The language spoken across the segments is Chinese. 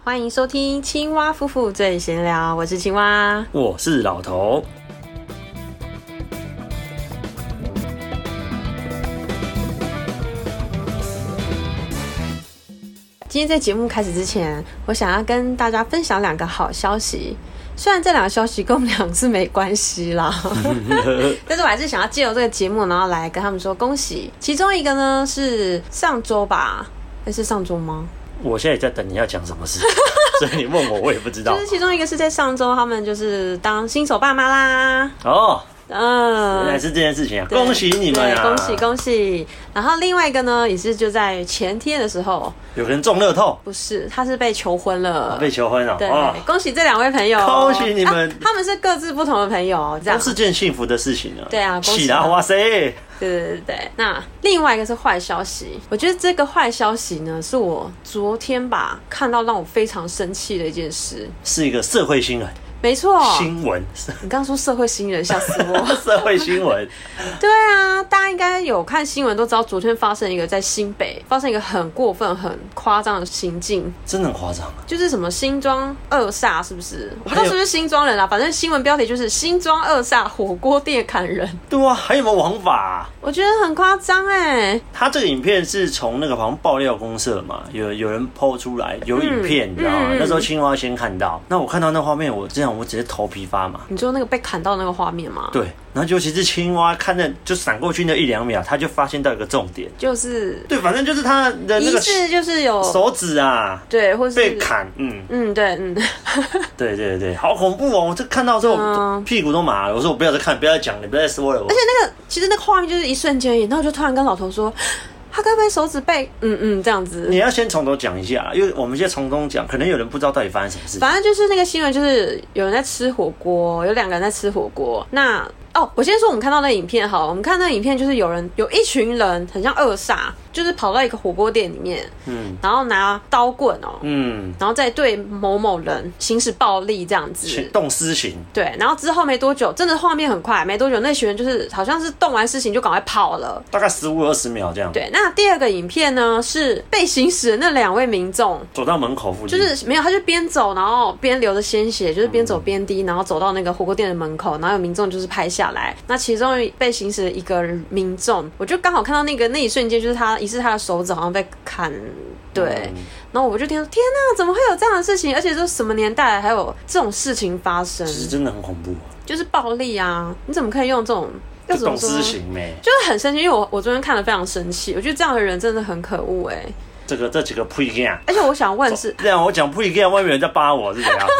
欢迎收听青蛙夫妇最闲聊，我是青蛙， 我是老头。 今天在节目开始之前，我想要跟大家分享2个好消息。虽然这2个消息跟我们俩是没关系啦，但是我还是想要借由这个节目，然后来跟他们说恭喜。其中一个呢是上周吧，是上周吗？ 我现在也在等你要讲什么事，所以你问我也不知道。 就是其中一个是在上周，他们就是当新手爸妈啦。 哦。原来是这件事情啊！恭喜你们啊！ 恭喜恭喜！然后另外一个呢，也是就在前天的时候， 有人中乐透， 不是，他是被求婚了， 被求婚了。 对，恭喜这2位朋友， 恭喜你们！ 他们是各自不同的朋友，这样都是件幸福的事情啊。 对啊，恭喜啦！哇塞！ 对。那另外一个是坏消息，我觉得这个坏消息呢，是我昨天吧看到让我非常生气的一件事， 是一个社会新闻。 没错， 新闻。 你刚刚说社会新人，吓死我！ 社会新闻。 对啊，大家应该有看新闻都知道，昨天发生一个在新北发生一个很过分、很夸张的行径， 真的很夸张啊！ 就是什么新庄2煞，是不是？我不知道是不是新庄人啊，反正新闻标题就是新庄2煞火锅店砍人。 对啊，还有没有王法啊？ 我觉得很夸张哎。 他这个影片是从那个好像爆料公社嘛，有人 po 出来有影片，你知道吗？那时候青蛙先看到，那我看到那画面，我直接头皮发麻。 你说那个被砍到那个画面吗？ 对，然后尤其是青蛙看那就闪过去那1-2秒，他就发现到一个重点， 就是对，反正就是他的那个疑似就是有手指啊， 对，或是被砍，对，好恐怖哦！我这看到之后屁股都麻了。我说我不要再看，不要再讲，你不要再说了。 而且其实那个画面就是一瞬间，然后我就突然跟老头说，他该不会手指被这样子？你要先从头讲一下，因为我们现在从中讲，可能有人不知道到底发生什么事。 反正就是那个新闻，就是有人在吃火锅，有2个人在吃火锅。那我先说我们看到那个影片好，我们看那个影片就是有一群人很像2煞，就是跑到一个火锅店里面，然后拿刀棍然后再对某某人行使暴力这样子， 动私刑。对， 然后之后没多久，真的画面很快，没多久那群人就是好像是动完私刑就赶快跑了， 大概15-20秒这样。 对，那第2个影片呢是被行使的那2位民众走到门口附近， 就是没有，他就边走然后边流着鲜血，就是边走边滴，然后走到那个火锅店的门口，然后有民众就是拍下来。那其中被行使的一个民众，我就刚好看到那一瞬间，就是疑似他的手指好像被砍，对，然后我就听说天哪，怎么会有这样的事情？而且这什么年代还有这种事情发生？ 其实真的很恐怖， 就是暴力啊！你怎么可以用这种？ 要懂私刑咩？ 就是很生气，因为我昨天看了非常生气，我觉得这样的人真的很可恶哎。 这几个屁干， 而且我想问是， 这样我讲屁干，外面有人在扒我是怎样？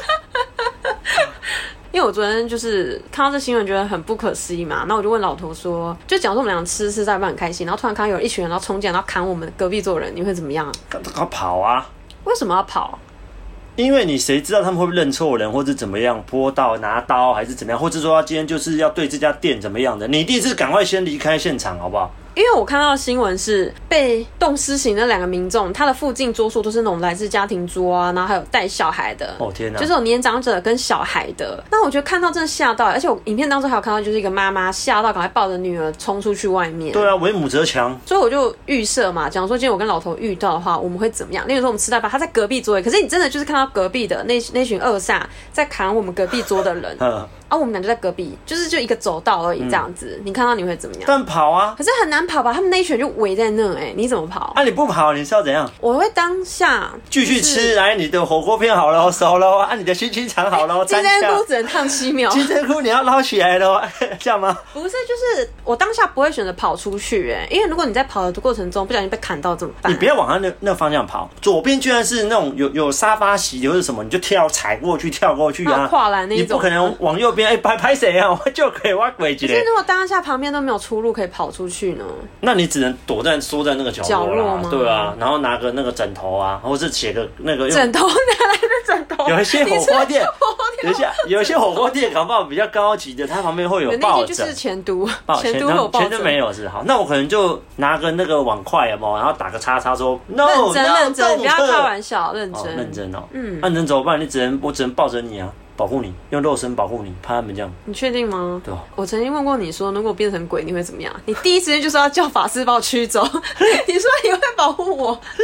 因为我昨天就是看到这新闻，觉得很不可思议嘛，那我就问老头说，就假如说我们俩吃在一半很开心，然后突然看到有一群人然后冲进来，然后砍我们隔壁桌人，你会怎么样？ 他跑啊！ 为什么要跑？ 因为你谁知道他们会不会认错人，或者怎么样泼刀拿刀还是怎么样，或者说他今天就是要对这家店怎么样的，你一定是赶快先离开现场，好不好？ 因为我看到的新闻是被动私刑那2个民众，他的附近桌数都是那种来自家庭桌啊，然后还有带小孩的， 天哪， 就是有年长者跟小孩的。那我觉得看到真的吓到，而且我影片当中还有看到就是一个妈妈吓到，赶快抱着女儿冲出去外面。 对啊，为母则强。 所以我就预设嘛，假如说今天我跟老头遇到的话，我们会怎么样？例如说我们吃到一半，他在隔壁桌，可是你真的就是看到隔壁的那群2煞在砍我们隔壁桌的人。我们俩就在隔壁，就一个走道而已，这样子，你看到你会怎么样？ 但跑啊， 可是很难跑吧？他们那一群就围在那，你怎么跑？ 你不跑，你是要怎样？ 我会当下继续吃，来你的火锅片好了，熟了你的心情肠好了， 金针菇只能烫7秒， 金针菇你要捞起来了，这样吗？ 不是，就是我当下不会选择跑出去，因为如果你在跑的过程中不小心被砍到怎么办？ 你不要往他那方向跑，左边居然是那种有沙发席或者什么，你就踩过去跳过去啊， 跨栏那种， 你不可能往右边拍谁啊？我就可以挖鬼子。 可是如果当下旁边都没有出路可以跑出去呢？ 那你只能缩在那个角落啦，对啊，然后拿个那个枕头啊，或是写个那个枕头，哪来的枕头？ 有一些火锅店，有一些火锅店搞不好比较高级的，它旁边会有抱枕。 就是前都有抱前都没有是好，那我可能就拿个那个碗筷有没有，然后打个叉叉说 no， 认真，不要开玩笑，认真哦，那你能怎么办？我只能抱着你啊。保护你，用肉身保护你，怕他们这样。 你确定吗？ 对啊。 我曾经问过你说，如果变成鬼，你会怎么样？你第一时间就是要叫法师把我驱走。你说你会保护我，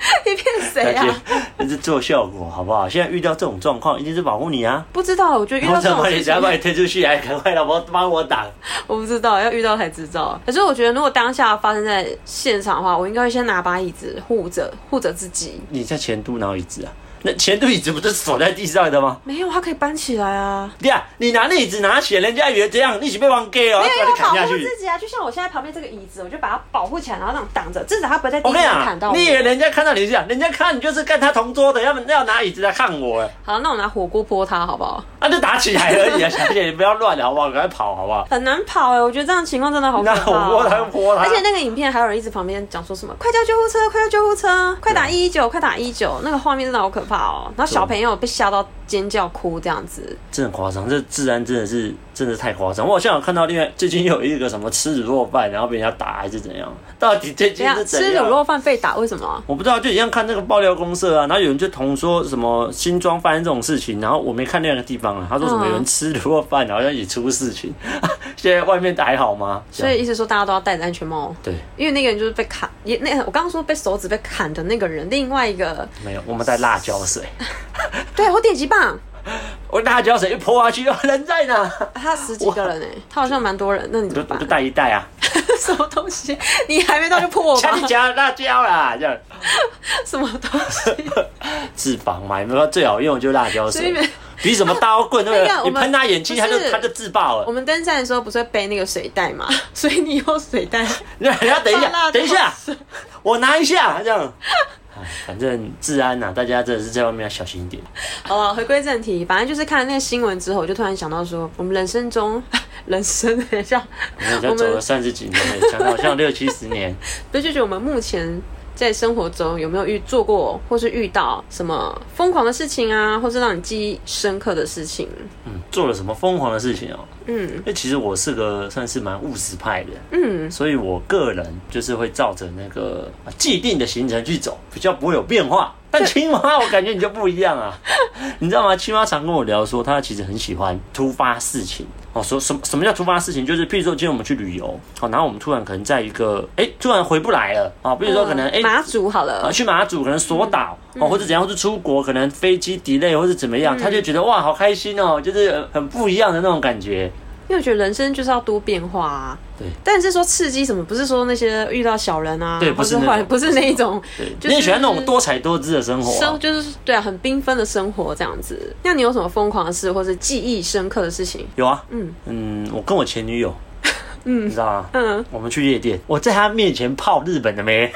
你骗谁啊？ 那是做效果，好不好？现在遇到这种状况，一定是保护你啊！ 不知道，我觉得遇到这种事情， 把你推出去，还赶快老婆帮我挡。 我不知道，要遇到才知道。可是我觉得，如果当下发生在现场的话，我应该会先拿把椅子护着自己。 你在前度哪有椅子啊？那前度椅子不是锁在地上的吗？ 没有，它可以搬起来啊。 对啊，你拿那椅子拿起来，人家以为这样，你是被玩 gay 哦， 没有， 要保护自己啊！就像我现在旁边这个椅子，我就把它保护起来，然后这样挡着，至少它不会在地上砍到我。 你以为人家看到你是这样，人家看你就是跟他同桌的，要拿椅子来看我。 好，那我拿火锅泼他好不好？ 就打起来而已啊，小姐你不要乱好不好？赶快跑好不好？ 很难跑我觉得这样情况真的好可怕。 拿火锅他泼他， 而且那个影片还有人一直旁边讲说什么快叫救护车，快叫救护车，快打119，快打119，那个画面真的好可怕哦。然后小朋友被吓到尖叫哭这样子， 真的很夸张，这治安真的太夸张。我好像有看到另外最近有一个什么吃卤肉饭，然后被人家打还是怎样？到底最近是怎样？ 吃卤肉饭被打为什么？ 我不知道，就一样看那个爆料公社啊，然后有人就同说什么新庄发生这种事情，然后我没看那个地方啊，他说什么有人吃卤肉饭好像也出事情，现在外面还好吗？ 所以意思说大家都要戴着安全帽。 对，我因为那个人就是被砍，我刚刚说被手指被砍的那个人，另外一个没有，我们带辣椒水。 对，我电击棒。 我辣椒水一泼下去，人在哪？ 他10几个人他好像蛮多人，那你怎么办？ 就带一袋啊。 什么东西？你还没到就破我吧？ 加你加辣椒啦，这样。 什么东西？ 治防嘛，有没有最好用就是辣椒水，比什么刀棍对不对？你喷他眼睛，他就自爆了。 我们登山的时候不是会背那个水袋嘛，所以你有水袋。 你要等一下，我拿一下这样。反正治安大家真的是在外面要小心一点。 好了，回归正题，反正就是看了那个新闻之后，我就突然想到说，我们人生中，很像我们走了30几年，讲到像60、70年， 不是就觉得我们目前在生活中有没有做过或是遇到什么疯狂的事情啊，或是让你记忆深刻的事情？ 做了什么疯狂的事情哦？因为其实我是个算是蛮务实派的，所以我个人就是会照着那个既定的行程去走，比较不会有变化。但青蛙我感觉你就不一样啊，你知道吗？青蛙常跟我聊说，他其实很喜欢突发事情。说什么叫突发事情？就是譬如说今天我们去旅游，然后我们突然可能在一个突然回不来了比如说可能马祖好了， 去马祖可能锁岛或者怎样，或是出国可能飞机 delay 或是怎么样，他就觉得哇好开心就是很不一样的那种感觉。 因为我觉得人生就是要多变化啊。 对， 但是说刺激什么，不是说那些遇到小人啊， 对，不是那一种。 对，就是你喜欢那种多彩多姿的生活就是对啊，很缤纷的生活这样子。那你有什么疯狂的事，或是记忆深刻的事情？ 有啊，我跟我前女友，你知道吗？我们去夜店，我在她面前泡日本的妹。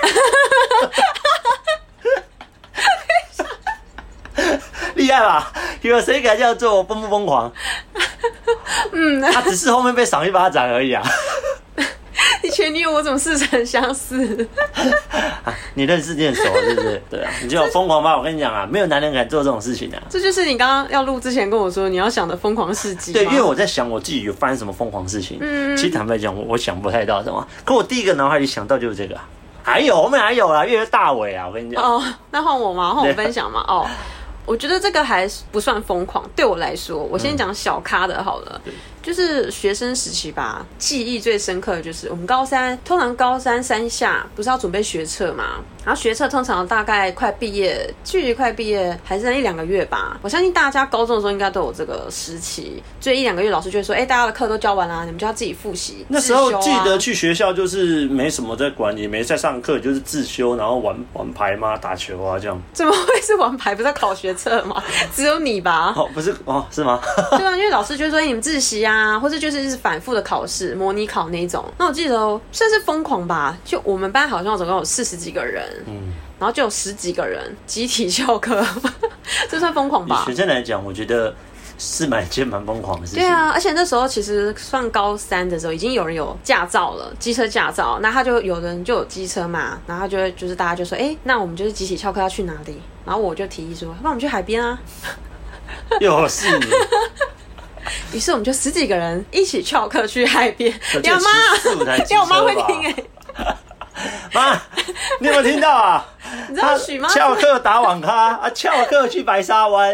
厉害吧？有谁敢这样做？我疯不疯狂？他只是后面被赏一巴掌而已啊。 你前女友我怎么似曾相识？ 你认识你很熟是不是？对啊，你就有疯狂吧？我跟你讲啊，没有男人敢做这种事情啊。 这就是你刚刚要录之前跟我说你要想的疯狂事迹。 对，因为我在想我自己有发生什么疯狂事情。其实坦白讲，我想不太到什么。可我第一个脑海里想到就是这个还有后面还有啦，越大尾啊，我跟你讲。 那换我吗？换我分享吗？我觉得这个还不算疯狂，对我来说，我先讲小咖的好了。就是学生时期吧，记忆最深刻的就是我们通常高三3下不是要准备学测嘛，然后学测通常大概快毕业，距离快毕业还是1-2个月吧。我相信大家高中的时候应该都有这个时期，所以1-2个月老师就会说，大家的课都教完啦，你们就要自己复习。 那时候记得去学校就是没什么在管，也没在上课，就是自修，然后玩牌嘛，打球啊这样。 怎么会是玩牌？不是要考学测吗？只有你吧？ 不是是吗？ 对啊，因为老师就说你们自习啊，或者就是反复的考试，模拟考那种。那我记得算是疯狂吧，就我们班好像总共有40几个人，然后就有10几个人集体翘课，这算疯狂吧？ 以学生来讲，我觉得是蛮疯狂的事情。 对啊，而且那时候其实算高3的时候，已经有人有驾照了，机车驾照。那有人就有机车嘛，然后就是大家就说，那我们就是集体翘课要去哪里？然后我就提议说，那我们去海边啊。 又是你。 于是我们就10几个人一起翘课去海边。你妈，我妈会听妈，你有没有听到啊？ 你知道许妈翘课打网咖翘课去白沙湾。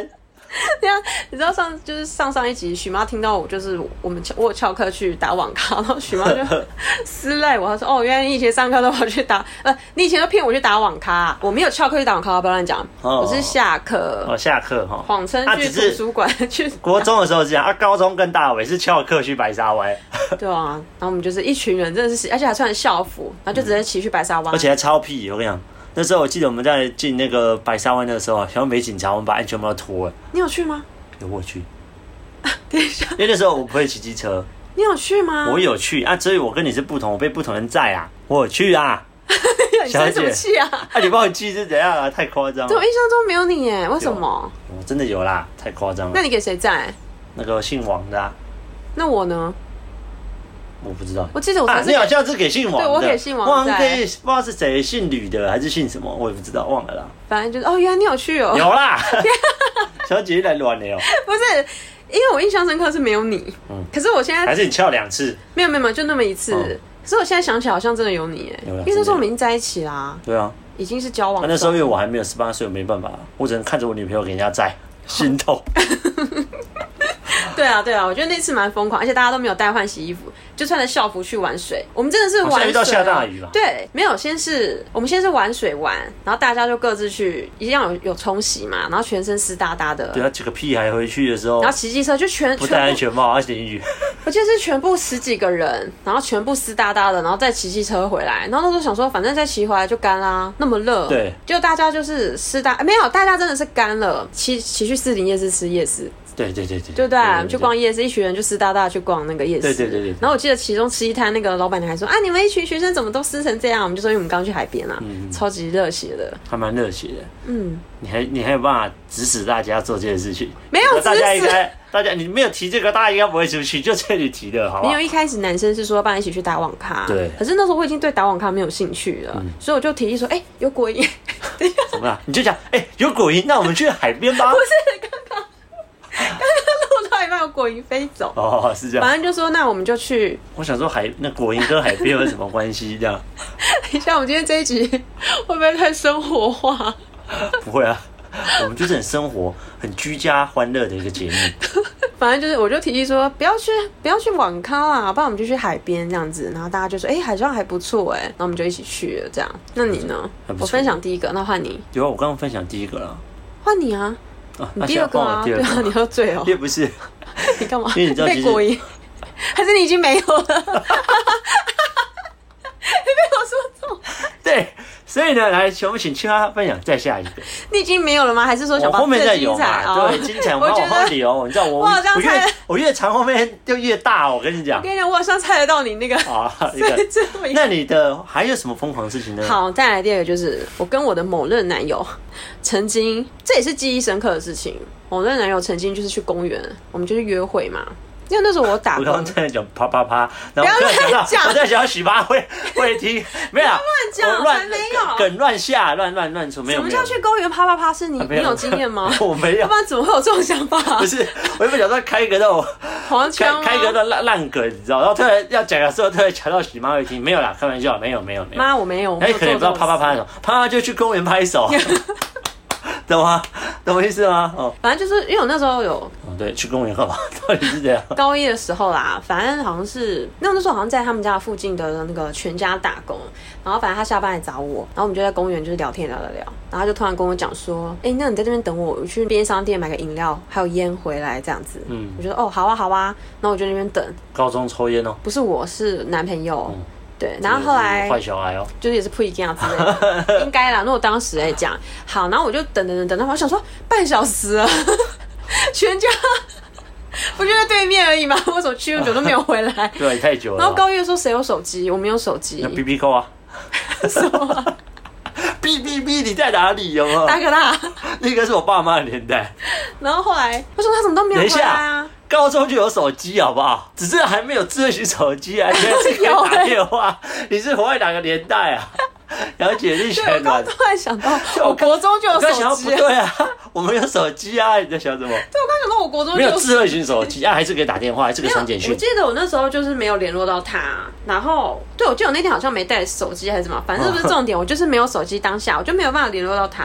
对啊，你知道上一集许妈听到我就是我有翘课去打网咖，然后许妈就私赖我，她说哦，原来你以前上课都跑去打，你以前都骗我去打网咖，我没有翘课去打网咖，不要乱讲，我是下课下课哈， 谎称去图书馆去。 国中的时候是这样高中跟大伟是翘课去白沙湾。 对啊，然后我们就是一群人，真的是，而且还穿校服，然后就直接骑去白沙湾， 而且还超屁，我跟你讲。那时候我记得我们在进那个白沙湾的时候，好像没警察，我们把安全帽脱了。 你有去吗？ 有我去。 等一下， 因为那时候我不会骑机车。 你有去吗？ 我有去啊，所以我跟你是不同，我被不同人载啊。我有去啊。 你生什么气啊？ 你帮我记是怎样啊？太夸张了。 对，我印象中没有你耶，为什么？ 我真的有啦，太夸张了。 那你给谁载？ 那个姓王的啊。 那我呢？ 我不知道， 我记得我才是你好像是给姓王的， 对，我给姓王在， 不知道是谁，姓吕的还是姓什么，我也不知道，忘了啦。 反正就是哦，原来你有去哦， 有啦，小姐来乱了哦。 不是，因为我印象深刻是没有你，可是我现在还是你翘2次， 没有，就那么一次。可是我现在想起来好像真的有你哎，因为那时候我们已经在一起啦。 对啊， 已经是交往。 那时候因为我还没有18岁，我没办法，我只能看着我女朋友给人家载，心痛。 对啊，我觉得那次蛮疯狂，而且大家都没有带换洗衣服，就穿着校服去玩水。我们真的是玩水， 遇到下大雨了。 对，没有，我们先是玩水玩，然后大家就各自去，一样有冲洗嘛，然后全身湿哒哒的。 对啊，几个屁孩回去的时候， 然后骑机车就不戴安全帽，而且淋雨。 我记得是全部10几个人，然后全部湿哒哒的，然后再骑机车回来。然后那时候想说，反正再骑回来就干啦，那么热。 对， 就大家就是湿哒，没有，大家真的是干了，骑去士林夜市吃夜市。 对， 对不对？去逛夜市，一群人就湿哒哒去逛那个夜市。对。然后我记得其中吃一摊，那个老板娘还说：“啊，你们一群学生怎么都湿成这样？”我们就说：“因为我们刚去海边啊，超级热血的， 还蛮热血的。”你还有办法指使大家做这件事情？ 没有指使， 大家你没有提这个，大家应该不会出去，就这里提的，好不好？ 没有，一开始男生是说要帮一起去打网咖， 对。 可是那时候我已经对打网咖没有兴趣了，所以我就提议说：“有果蝇。” 怎么了？你就讲有果蝇，那我们去海边吧。 不是，刚刚录到一半有果蝇飞走。 哦，是这样。 反正就说那我们就去。 我想说那果蝇跟海边有什么关系？这样。 等一下，我们今天这一集会不会太生活化？ 不会啊，我们就是很生活、很居家、欢乐的一个节目。 反正就是，我就提议说不要去网咖啊，不然我们就去海边这样子。然后大家就说，好像还不错然后我们就一起去了这样。那你呢？我分享第一个，那换你。 有啊，我刚刚分享第一个了。 换你啊！你第二个啊？对啊，你喝醉哦。 也不是。 你干嘛？ 因为你知道被果蝇，还是你已经没有了？你被我说中。 对。所以呢，来，我们请青蛙分享再下一个。 你已经没有了吗？还是说想把后面再有嘛？ 对，精彩，我好好聊。你知道我越长后面就越大。我跟你讲， 我好像猜得到你那个。 那你的还有什么疯狂的事情呢？ 好，再来第二个就是我跟我的某任男友曾经，这也是记忆深刻的事情。某任男友曾经就是去公园，我们就去约会嘛。因为那时候我打工， 我刚刚在讲啪啪啪，然后我在想许妈会听，没有乱讲，没有梗乱下乱出，没有。 什么叫去公园啪啪啪？是你有经验吗？ 我没有， 要不然怎么会有这种想法？ 不是，我原本想说开一个那种黄腔， 开一个烂梗，你知道？然后突然要讲的时候，突然讲到许妈会听，没有啦，开玩笑，没有。 妈，我没有。 可能不知道啪啪啪的时候，啪啪就去公园拍手。懂吗？懂我意思吗？ 反正就是因为我那时候有对，去公园干嘛？到底是这样？ 高一的时候啦，反正好像是那时候好像在他们家附近的那个全家打工，然后反正他下班来找我，然后我们就在公园就是聊天聊，然后他就突然跟我讲说，那你在这边等我，我去便利商店买个饮料还有烟回来这样子。我觉得好啊，然后我就在那边等。 高中抽烟哦？ 不是，我是男朋友。对，然后后来坏小孩就是也是不一样之类的，应该啦。如果当时来讲，好，然后我就等到我想说半小时了，全家不就在对面而已吗？为什么去那么久都没有回来？ 对，太久了。 然后高一说谁有手机？我没有手机。 那 BB 扣啊？ 什么 ？BB 你在哪里？有没有？ 大哥大， 那个是我爸妈的年代。 然后后来我说他怎么都没有回来啊？ 高中就有手机好不好？只是还没有智慧型手机啊！你还是可以打电话。你是活在哪个年代啊？了解力全软。 我刚突然想到，我国中就有手机。 不对啊，我们有手机啊！你在想什么？对， 我刚想到我国中就没有智慧型手机啊，还是可以打电话，还是可以传简讯。 我记得我那时候就是没有联络到他，然后对我记得我那天好像没带手机还是什么，反正这不是重点，我就是没有手机当下，我就没有办法联络到他。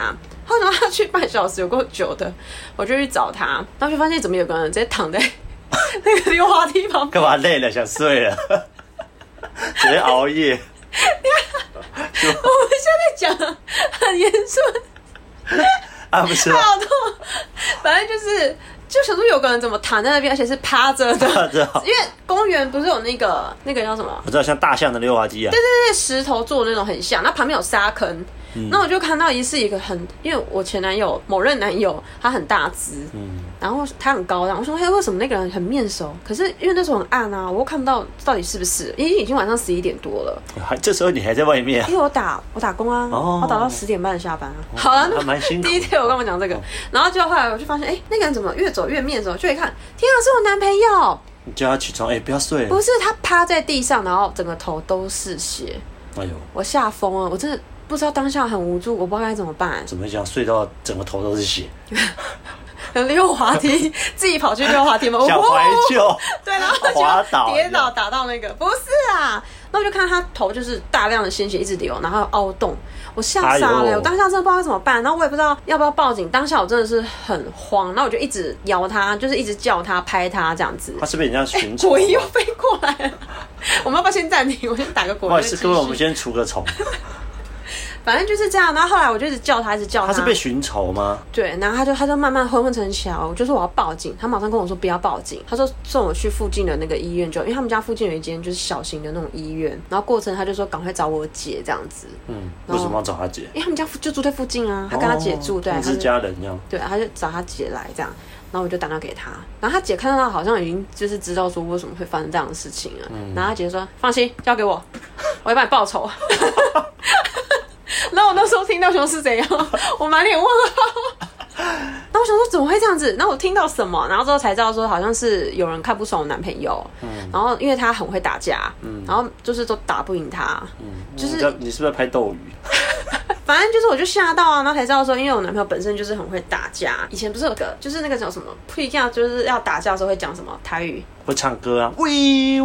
为什么要去半小时？有够久的，我就去找他，然后就发现怎么有个人直接躺在那个溜滑梯旁边， 干嘛累了想睡了，直接熬夜。 我们现在讲得很严肃啊，不是， 好痛，反正就想说有个人怎么躺在那边，而且是趴着的，因为公园不是有那个叫什么？ 我知道像大象的溜滑梯啊， 对，石头做的那种很像，那旁边有沙坑。那我就看到是一个因为我前男友某任男友他很大只，然后他很高，然后我说嘿，为什么那个人很面熟？可是因为那时候很暗啊，我又看不到到底是不是，因为已经晚上11点多了。 这时候你还在外面？ 因为我打工啊，我打到10点半下班啊。好了， 还蛮辛苦。 第一天我干嘛讲这个？然后就后来我就发现，那个人怎么越走越面熟？就一看，天啊，是我男朋友！ 你叫他起床，不要睡了。 不是，他趴在地上，然后整个头都是血。 哎呦， 我吓疯了，我真的。不知道当下很无助，我不知道该怎么办。 怎么讲？睡到整个头都是血。 溜滑梯，自己跑去溜滑梯吗？ 小怀旧。 对，然后就跌倒打到那个，不是啊。那我就看他头就是大量的鲜血一直流，然后凹洞，我吓傻了。我当下真的不知道怎么办，然后我也不知道要不要报警。当下我真的是很慌，然后我就一直摇他，就是一直叫他拍他这样子。 他是被人家寻仇。 果蝇又飞过来了，我们要不要先暂停？我先打个果蝇。 不好意思，各位，我们先除个虫。 反正就是这样，然后后来我就一直叫他，一直叫他。 他是被寻仇吗？ 对，然后他就慢慢昏昏沉沉，我就说我要报警，他马上跟我说不要报警，他说送我去附近的那个医院，因为他们家附近有一间就是小型的那种医院，然后过程他就说赶快找我姐这样子。 为什么要找他姐？ 因为他们家就住在附近啊，他跟他姐住，对， 他是家人这样。 对，他就找他姐来这样。然后我就打电话给他，然后他姐看到他好像已经就是知道说为什么会发生这样的事情了，然后他姐说放心，交给我，我要帮你报仇。然后我那时候听到说是怎样，我满脸问号。然后我想说怎么会这样子？然后我听到什么？然后之后才知道说好像是有人看不爽我男朋友，然后因为他很会打架，然后就是都打不赢他，就是你是不是在拍斗鱼？ 反正就是我就吓到啊，然后才知道说，因为我男朋友本身就是很会打架。以前不是有个就是那个叫什么 pre 架，就是要打架的时候会讲什么台语， 会唱歌啊 ，We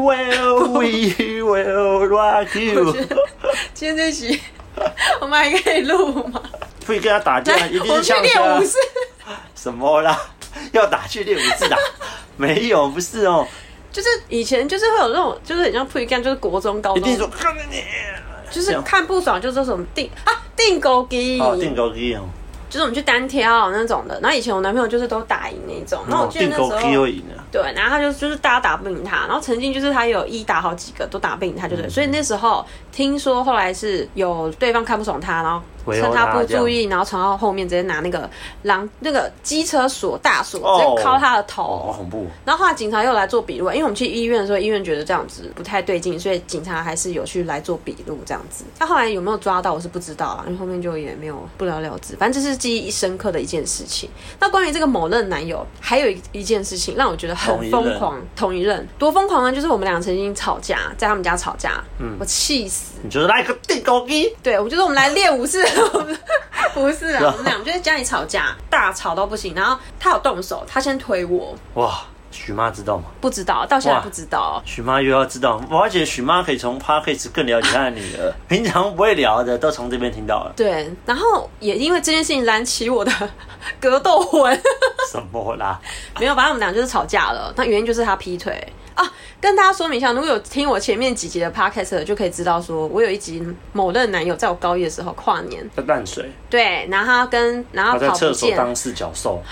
will rock you。 今天这一集我们还可以录吗？ 会跟他打架，一定是呛练武士。 什么啦？要打去练武士打？没有，不是哦。 就是以前就是会有那种，就是很像 pre 架，就是国中、高中。 一定说看着你。 就是看不爽就说什么定钩机哦，定钩机哦， 就是我们去单挑那种的。然后以前我男朋友就是都打赢那种，然后我记得那时候定钩机会赢的。 对，然后他就是大家打不赢他，然后曾经就是他有打好几个都打不赢他，就是所以那时候听说后来是有对方看不爽他，然后趁他不注意，然后传到后面直接拿那个机车锁大锁直接敲他的头， 好恐怖。 然后后来警察又来做笔录，因为我们去医院的时候，医院觉得这样子不太对劲，所以警察还是有去来做笔录这样子。他后来有没有抓到我是不知道啦，因为后面就也没有不了了之。反正这是记忆深刻的一件事情。那关于这个某任男友，还有一件事情让我觉得很疯狂，同一任多疯狂呢？就是我们俩曾经吵架，在他们家吵架，我气死。 你就是来个定钩机？ 对，我觉得我们来练武士。不是啊，我们俩就在家里吵架，大吵到不行。然后他有动手，他先推我。 哇，许妈知道吗？ 不知道，到现在不知道。 许妈又要知道，我觉得许妈可以从 Podcast 更了解她的女儿，平常不会聊的都从这边听到了。 对，然后也因为这件事情燃起我的格斗魂。 什么啦？ 没有，反正我们俩就是吵架了。那原因就是他劈腿啊。跟大家说明一下，如果有听我前面几集的 podcast 的就可以知道说，我有一集某任男友在我高一的时候跨年在淡水， 对，然后他在厕所当四脚兽。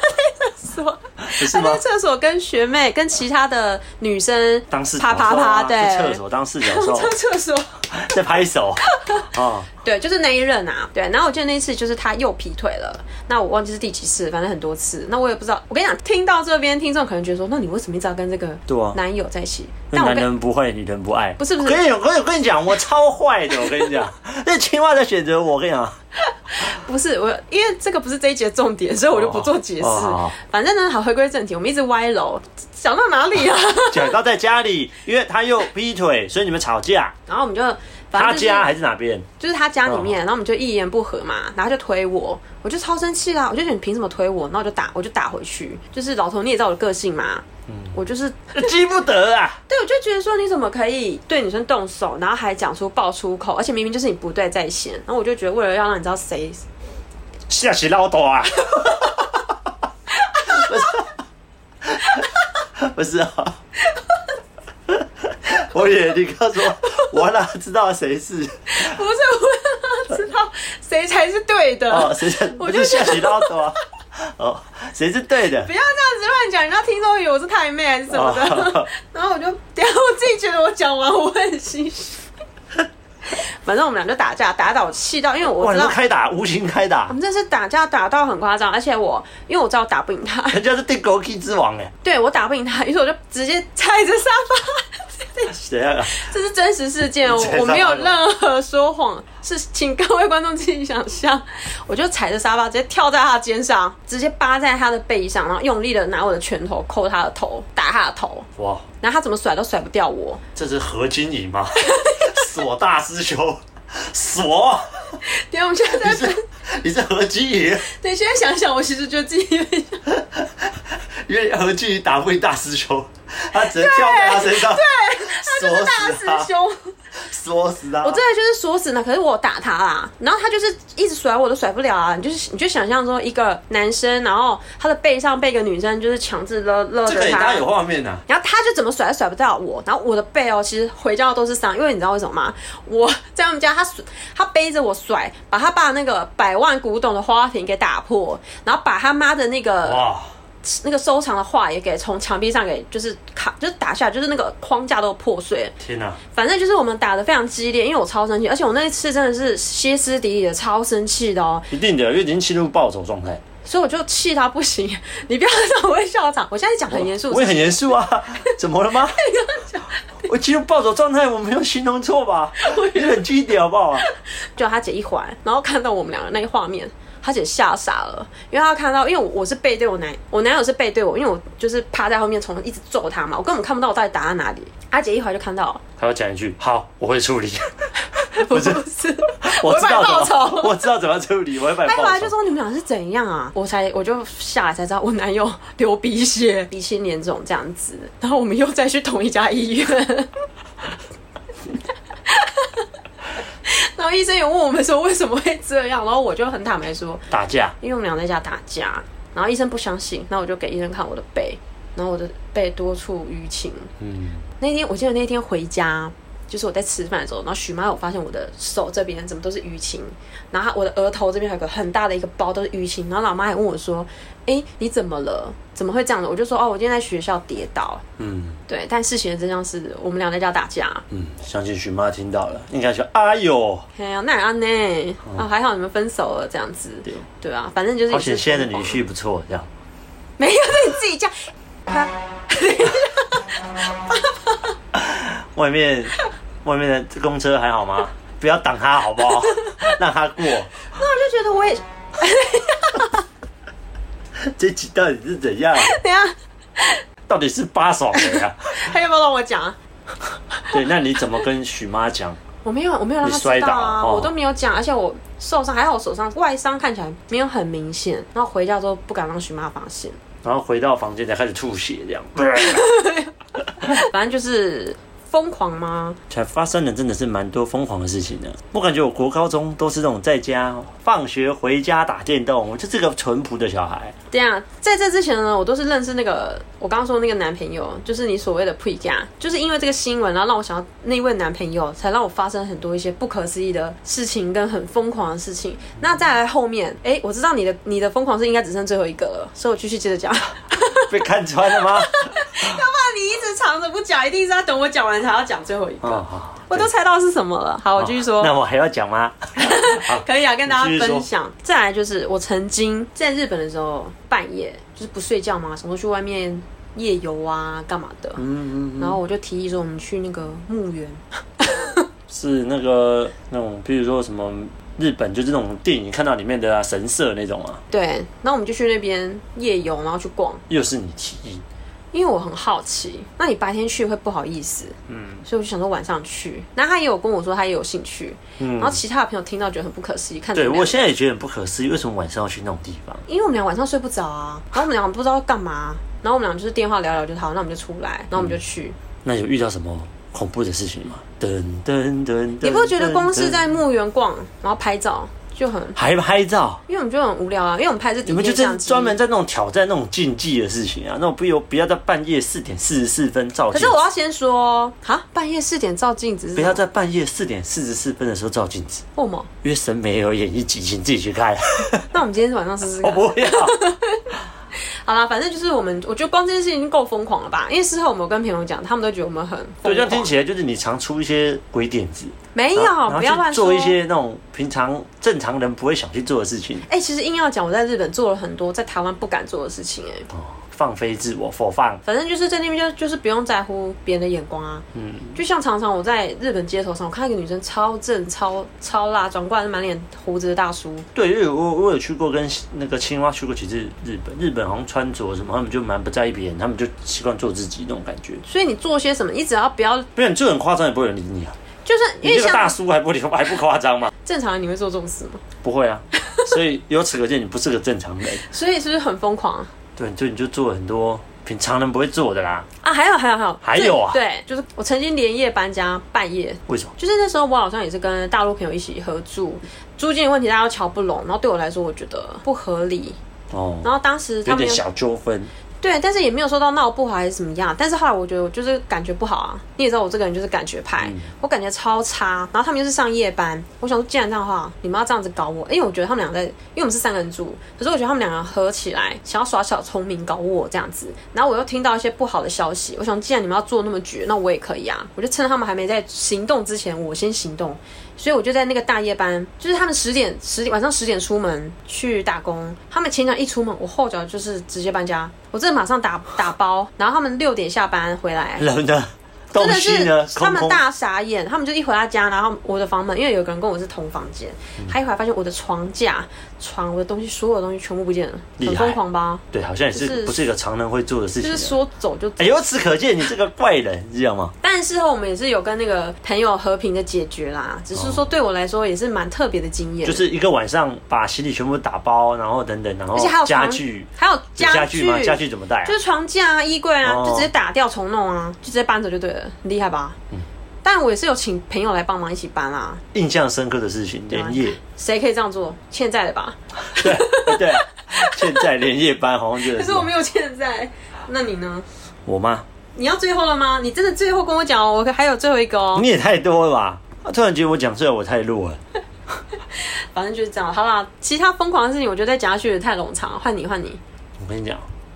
他在厕所跟学妹跟其他的女生当四脚兽啊，在厕所当四脚兽， 在厕所在拍手哦，对，就是那一任啊，对。然后我记得那一次就是他又劈腿了，那我忘记是第几次，反正很多次。那我也不知道，我跟你讲，听到这边听众可能觉得说，那你为什么一直要跟这个男友在一起？ 但男人不会，女人不爱， 不是。我跟你讲，我超坏的，我跟你讲，那青蛙在选择我，跟你讲。 不是我，因为这个不是这一集的重点，所以我就不做解释。反正呢，好，回归正题，我们一直歪楼，讲到哪里啊？ 讲到在家里，因为他又劈腿，所以你们吵架。 然后我们就， 他家还是哪边？ 就是他家里面，然后我们就一言不合嘛，然后就推我，我就超生气啦，我就觉得你凭什么推我？然后我就打回去，就是老头你也知道我的个性嘛。我就是记不得啊。 对，我就觉得说你怎么可以对女生动手，然后还爆出口，而且明明就是你不对在先。然后我就觉得为了要让你知道谁吓死老大啊！不是啊，我以为你告诉我哪知道谁是？ 不是，我知道谁才是对的。 哦，谁才？我就吓死老大。哦，谁是对的？ 不要这样子乱讲，人家听众以为我是太妹还是什么的。然后我就，我自己觉得我讲完我很心虚。反正我们俩就打架，打到我气到，因为我知道开打，无情开打。 我们这次打架打到很夸张，而且因为我知道打不赢他， 人家是定狗 K 之王哎。 对，我打不赢他，于是我就直接踩着沙发。 怎样啊？ 这是真实事件，我没有任何说谎，是请各位观众自己想象。我就踩着沙发，直接跳在他的肩上，直接扒在他的背上，然后用力的拿我的拳头扣他的头，打他的头。哇！然后他怎么甩都甩不掉我。 这是何金颖吗？锁大师兄，锁。 等一下我们现在在你是何金颖？ 对，现在想想，我其实觉得自己有点像。 因为何金颖打不赢大师兄，他只能跳在他身上。 对，他就是大师兄。 锁死他！ 我真的就是锁死呢，可是我打他啦，然后他就是一直甩我都甩不了啊！你就想象说一个男生，然后他的背上背个女生，就是强制勒着他。 这个大家有画面啊。 然后他就怎么甩都甩不到我，然后我的背哦，其实回家都是伤，因为你知道为什么吗？我在他们家，他背着我甩，把他爸那个100万古董的花瓶给打破，然后把他妈的那个收藏的画也给从墙壁上给就是打下来，就是那个框架都破碎了。 天哪！ 反正就是我们打得非常激烈，因为我超生气，而且我那一次真的是歇斯底里的，超生气的哦。 一定的，因为已经进入暴走状态。 所以我就气他不行，你不要让我会笑场。我现在讲很严肃， 我也很严肃啊，怎么了吗？我进入暴走状态，我没有形容错吧？你很经典好不好？ 就他姐一环，然后看到我们两个那一画面。他姐吓傻了，因为他看到，因为我是背对我男友是背对我，因为我就是趴在后面一直揍他嘛，我根本看不到我到底打在哪里。他姐一回来就看到， 他会讲一句：“好，我会处理。” 不是，我会帮你报仇， 我知道怎么处理，我会帮你报仇。 他回来就说：“你们俩是怎样啊？”我就下来才知道，我男友流鼻血，鼻青脸肿这样子，然后我们又再去同一家医院。然后医生也问我们说为什么会这样，然后我就很坦白说打架， 因为我们俩在家打架，然后医生不相信，然后我就给医生看我的背，然后我的背多处淤青。那天我记得那天回家，就是我在吃饭的时候，然后许妈有发现我的手这边怎么都是淤青，然后我的额头这边还有个很大的一个包都是淤青，然后老妈还问我说：“你怎么了？怎么会这样的？”我就说：“我今天在学校跌倒。”对，但事情的真相是我们俩在家打架。 相信许妈听到了，应该说：“哎呦， 哎呀，那也安呢？还好你们分手了，这样子。”对啊，反正就是。 而且现在的女婿不错，这样。 没有，是你自己讲。 外面的公车还好吗？不要挡他好不好？让他过。那我就觉得我也。 这集到底是怎样？ 等一下， 到底是巴爽的呀？ 他要不要让我讲啊？ 对，那你怎么跟许妈讲？ 我没有让他知道啊，我都没有讲，而且我受伤还好，我手上外伤看起来没有很明显，然后回家之后不敢让许妈发现， 然后回到房间才开始吐血这样。 反正就是疯狂吗？ 才发生的真的是蛮多疯狂的事情的。我感觉我国高中都是那种在家放学回家打电动，我就是个淳朴的小孩。 对啊，在这之前呢，我都是认识那个我刚刚说那个男朋友，就是你所谓的配家，就是因为这个新闻，然后让我想到那位男朋友，才让我发生很多一些不可思议的事情跟很疯狂的事情。那再来后面，我知道你的疯狂是应该只剩最后一个了，所以我继续接着讲。 被看穿了吗？ 要不然你一直藏着不讲，一定是要等我讲完才要讲最后一个。我都猜到是什么了。好，我继续说。 那我还要讲吗？ 可以啊，跟大家分享。再来就是我曾经在日本的时候，半夜就是不睡觉嘛，什么去外面夜游啊，干嘛的。然后我就提议说，我们去那个墓园。 是那种，比如说什么日本就是那种电影看到里面的神社那种啊。 对，然后我们就去那边夜游，然后去逛。 又是你提议。 因为我很好奇，那你白天去会不好意思，所以我就想说晚上去。那他也有跟我说他也有兴趣，然后其他的朋友听到觉得很不可思议，看对我现在也觉得很不可思议，为什么晚上要去那种地方？ 因为我们俩晚上睡不着啊，然后我们俩不知道干嘛，然后我们俩就是电话聊聊就好，那我们就出来，然后我们就去。 那有遇到什么恐怖的事情吗？噔噔噔噔， 你不会觉得光是在墓园逛，然后拍照就很还拍照， 因为我们就很无聊啊，因为我们拍是底你们就片相机， 专门在那种挑战那种竞技的事情啊，那种不要在半夜4点44分照镜子。 可是我要先说，半夜4点照镜子是不要在半夜4点44分的时候照镜子。 为什么？ 因为审美有演一集，请自己去看。 那我们今天晚上试试看。 我不要。 好啦，反正就是我觉得光这件事情已经够疯狂了吧？因为事后我们有跟朋友讲，他们都觉得我们很疯狂。 对，这样听起来就是你常出一些鬼点子。 没有，不要乱说。 做一些那种平常正常人不会想去做的事情。 其实硬要讲，我在日本做了很多在台湾不敢做的事情。 放飞自我，for fun。 反正就是在那边就是不用在乎别人的眼光啊。就像常常我在日本街头上，我看到一个女生超正、超辣，转过来是满脸胡子的大叔。 对，因为我有去过跟那个青蛙去过几次日本好像穿着什么，他们就蛮不在意别人，他们就习惯做自己那种感觉。 所以你做些什么，你只要不要， 不然你做很夸张也不会有人理你啊。 就是因为你这个大叔还不夸张吗？ 正常人你会做这种事吗？ 不会啊。所以由此可见，你不是个正常人。 所以是不是很疯狂？ 对，你就做了很多平常人不会做的啦。 还有啊。对，就是我曾经连夜搬家，半夜。 为什么？ 就是那时候我好像也是跟大陆朋友一起合住，租金的问题大家都瞧不拢，然后对我来说我觉得不合理。然后当时他们有点小纠纷。 对，但是也没有说到闹不好还是怎么样。但是后来我觉得我就是感觉不好啊，你也知道我这个人就是感觉派，我感觉超差。然后他们又是上夜班，我想说既然这样的话，你们要这样子搞我，因为我觉得他们俩因为我们是3个人住，可是我觉得他们两个合起来想要耍小聪明搞我这样子。然后我又听到一些不好的消息，我想既然你们要做那么绝，那我也可以啊。我就趁他们还没在行动之前，我先行动。所以我就在那个大夜班，就是他们晚上10点出门去打工，他们前脚一出门，我后脚就是直接搬家，我真的马上打包，然后他们6点下班回来， 人呢？东西呢？ 他们大傻眼，他们就一回到家，然后我的房门，因为有个人跟我是同房间，他一回来发现我的床架、我的东西，所有的东西全部不见了，很疯狂吧？ 对，好像也是不是一个常人会做的事情。 就是说走就走。 由此可见，你这个怪人，你知道吗？ 但事后我们也是有跟那个朋友和平的解决啦，只是说对我来说也是蛮特别的经验。 就是一个晚上把行李全部打包，然后等等，然后而且还有家具， 还有家具吗？家具怎么带？ 就是床架啊、衣柜啊，就直接打掉重弄啊，就直接搬走就对了，很厉害吧？但我也是有请朋友来帮忙一起搬啦。 印象深刻的事情，连夜谁可以这样做？欠债的吧？ 对，欠债连夜搬好像就是。 可是我没有欠债，那你呢？ 我吗？ 你要最后了吗？你真的最后跟我讲哦，我还有最后一个哦。 你也太多了吧？突然觉得我讲出来我太弱了。 反正就是这样。好啦，其他疯狂的事情，我觉得再讲下去也太冗长了。换你。 我跟你讲，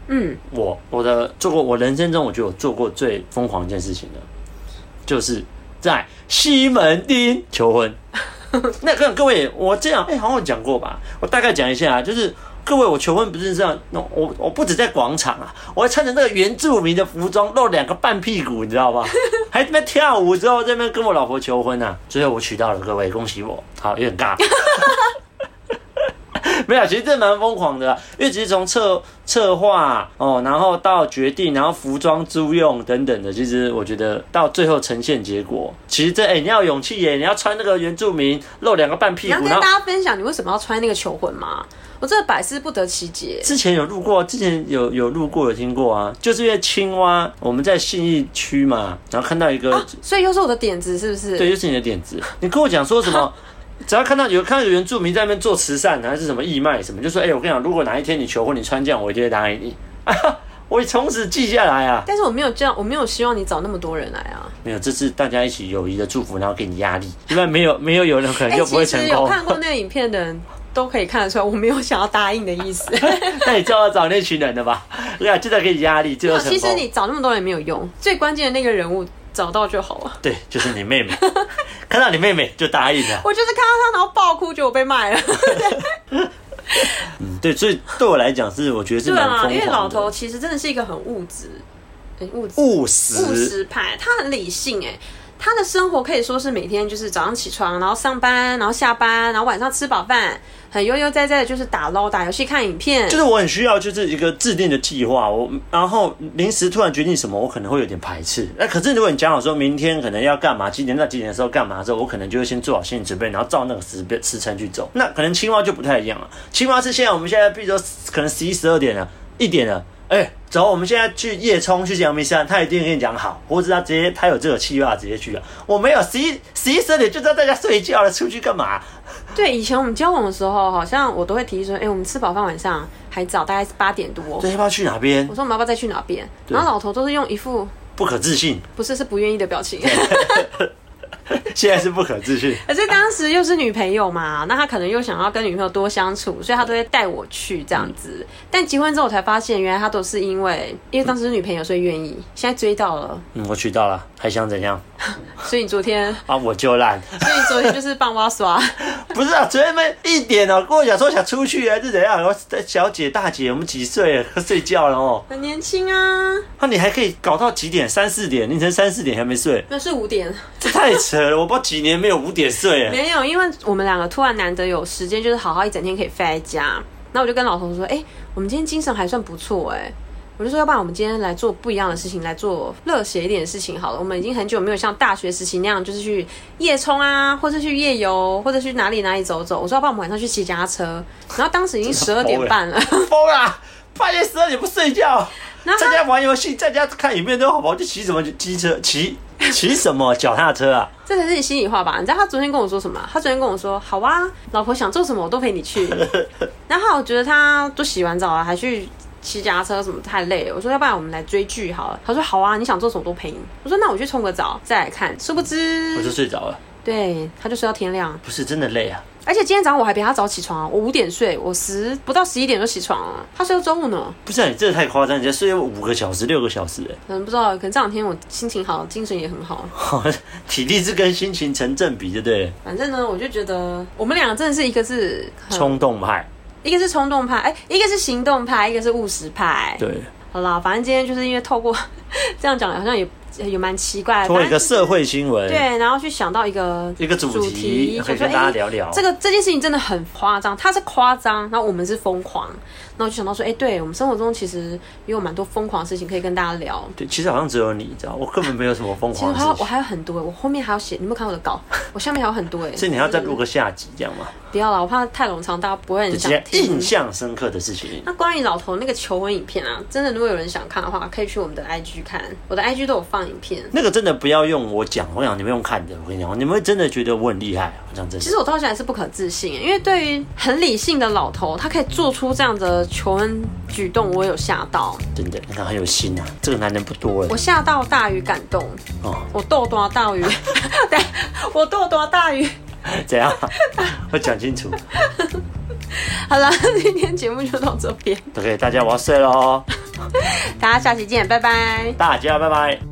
我人生中我觉得我做过最疯狂一件事情的，就是在西门町求婚。那各位，我这样好像讲过吧？我大概讲一下，就是各位，我求婚不是这样，我不止在广场啊，我还穿着那个原住民的服装，露2个半屁股，你知道吧？还在那边跳舞之后，在那边跟我老婆求婚啊。最后我娶到了，各位恭喜我，好有点尬。没有，其实这蛮疯狂的啦，因为其实从策划然后到决定，然后服装租用等等的，其实我觉得到最后呈现结果，其实你要有勇气耶，你要穿那个原住民露2个半屁股， 你要跟大家分享你为什么要穿那个求婚吗？我真的百思不得其解。 之前有录过，有录过，有听过啊，就是因为青蛙，我们在信义区嘛，然后看到一个， 所以又是我的点子，是不是？ 对，又是你的点子。你跟我讲说什么？只要看到有原住民在那边做慈善还是什么义卖什么，就说我跟你讲，如果哪一天你求婚你穿这样，我一定会答应你。我从此记下来啊。 但是我没有这样，我没有希望你找那么多人来啊。 没有，这是大家一起友谊的祝福，然后给你压力。一般没有人可能就不会成功。 其实有看过那个影片的人都可以看得出来，我没有想要答应的意思。 那你知道要找那群人的吧？对啊，就在给你压力，最后成功。 其实你找那么多人没有用，最关键的那个人物找到就好了。 对，就是你妹妹。看到你妹妹就答应了。 我就是看到她，然后爆哭，觉得我被卖了。 对，所以对我来讲是，我觉得是蛮疯狂的。 因为老头其实真的是一个很务实派，他很理性他的生活可以说是每天就是早上起床，然后上班，然后下班，然后晚上吃饱饭，很悠悠哉哉的，就是打游戏、看影片。就是我很需要就是一个制定的计划，然后临时突然决定什么，我可能会有点排斥。可是如果你讲好说明天可能要干嘛，几点到几点的时候干嘛的时候，我可能就会先做好心理准备，然后照那个时程去走。那可能青蛙就不太一样了。青蛙是我们现在比如说可能11、12点了，1点了。 走，我们现在去夜冲，去阳明山，他一定跟你讲好，或者他有这个计划直接去啊。我没有11、12点就知道大家睡觉了，出去干嘛？ 对，以前我们交往的时候，好像我都会提议说，我们吃饱饭晚上还早，大概8点多。 对，要不要去哪边？ 我说我们要不要再去哪边？然后老头都是用一副不可置信， 不是不愿意的表情。 现在是不可置信。 可是当时又是女朋友嘛，那他可能又想要跟女朋友多相处，所以他都会带我去这样子。但结婚之后我才发现，原来他都是因为当时是女朋友，所以愿意。现在追到了， 我娶到了，还想怎样？ 所以你昨天啊，我就烂。 所以你昨天就是帮我刷。 不是啊，昨天们1点哦，跟我讲说想出去还是怎样？我说小姐大姐，我们几岁了？睡觉了哦。 很年轻啊。 那你还可以搞到几点？3、4点，凌晨3、4点还没睡？ 那是5点。 这太扯了，我不知道几年没有5点睡。 没有，因为我们两个突然难得有时间，就是好好一整天可以飞在家。那我就跟老头说，我们今天精神还算不错我就说，要不然我们今天来做不一样的事情，来做热血一点的事情好了。我们已经很久没有像大学时期那样，就是去夜冲啊，或者去夜游，或者去哪里走走。我说，要不然我们晚上去骑脚踏车。然后当时已经12点半了， 疯了，半夜12点不睡觉，在家玩游戏，在家看影片都好不好？就骑什么机车，骑什么脚踏车啊？ 这才是你心里话吧？你知道他昨天跟我说什么？他昨天跟我说，好啊，老婆想做什么我都陪你去。然后我觉得他都洗完澡了，还去骑脚踏车什么太累了。我说要不然我们来追剧好了。他说好啊，你想做什么都陪你。我说那我去冲个澡再来看。殊不知我就睡着了。 对，他就睡到天亮。 不是真的累啊。 而且今天早上我还比他早起床，我5点睡，我不到11点就起床了。他睡到中午呢。 不是啊，你这个太夸张，你才睡5个小时、6个小时可能不知道，可能这2天我心情好，精神也很好。 体力是跟心情成正比，对不对？ 反正呢，我就觉得我们两个真的是一个是冲动派， 一个是冲动派，一个是行动派，一个是务实派。 对， 好啦，反正今天就是因为透过这样讲，好像也蛮奇怪的。 通过一个社会新闻， 对，然后去想到一个主题，可以跟大家聊聊。 这件事情真的很夸张，他是夸张，然后我们是疯狂，然后就想到说，对我们生活中其实也有蛮多疯狂的事情可以跟大家聊。 对，其实好像只有你知道，我根本没有什么疯狂的事情。 我还有很多我后面还要写，你有没有看我的稿？我下面还有很多所以你要再录个下集这样吗？ 不要了，我怕太冗长，大家不会很想听。 印象深刻的事情。 那关于老头那个求婚影片啊，真的如果有人想看的话，可以去我们的 IG 看，我的 IG 都有放影片。 那个真的不要用我讲，我讲你们用看的，我跟你讲，你们会真的觉得我很厉害，我讲真的。 其实我到现在是不可置信，因为对于很理性的老头，他可以做出这样的求婚举动，我有吓到。 真的，你看很有心啊，这个男人不多哎。 我吓到大于感动哦，我逗多大于，对，我逗多大于。 怎样？我讲清楚。 好了，今天节目就到这边。 OK， 大家我要睡喽。 大家下期见，拜拜。 大家拜拜。